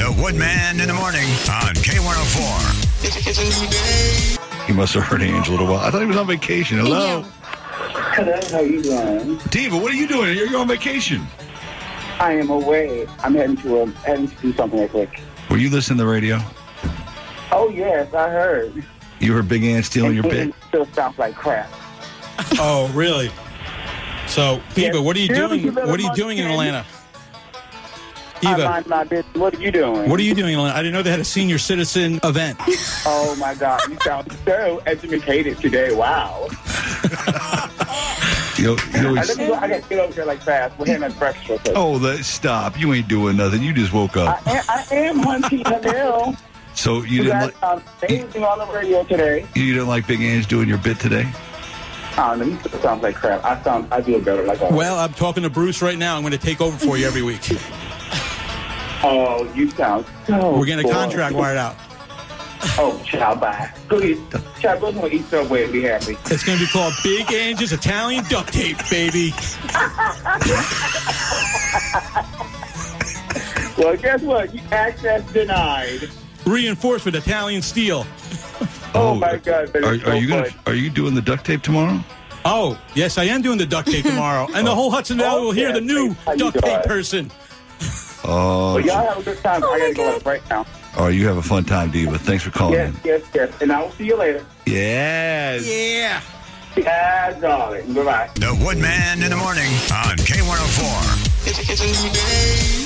The Woodman in the morning on K104. It's a new day. He must have heard Angel a while. I thought he was on vacation. Hello? Hello, how you doing? Diva, what are you doing? You're on vacation. I am away. I'm heading to do something real quick. Were you listening to the radio? Oh, yes, I heard. You heard Big Ann stealing your bit? It still sounds like crap. Oh, really? So, Diva, what are you doing? What are you doing in Atlanta? I Diva, mind my business. What are you doing? what are you doing in Atlanta? I didn't know they had a senior citizen event. Oh, my God. You sound so educated today. Wow. I got to get over here like fast. We're having breakfast real quick. Oh, stop. You ain't doing nothing. You just woke up. I am hunting the hill. So you didn't like anything on the radio today? You didn't like Big Ange doing your bit today? I don't know. He sounds like crap. I feel better like that. Well, I'm talking to Bruce right now. I'm going to take over for you every week. Oh, you sound so We're getting a contract wired out. Oh, child, bye. Go eat. Child, go to eat Subway and be happy. It's going to be called Big Ange's Italian Duct Tape, baby. Well, guess what? Access denied. Reinforced with Italian steel. Oh my God! Are you doing the duct tape tomorrow? Oh, yes, I am doing the duct tape tomorrow. And the whole Hudson Valley will hear the new duct tape person. Oh, well, y'all have a good time. I got to go right now. Oh, you have a fun time, Diva. Thanks for calling in. Yes. And I will see you later. Yes. Yeah. Yeah, darling. Bye-bye. The Woodman in the morning on K104. It's a new day.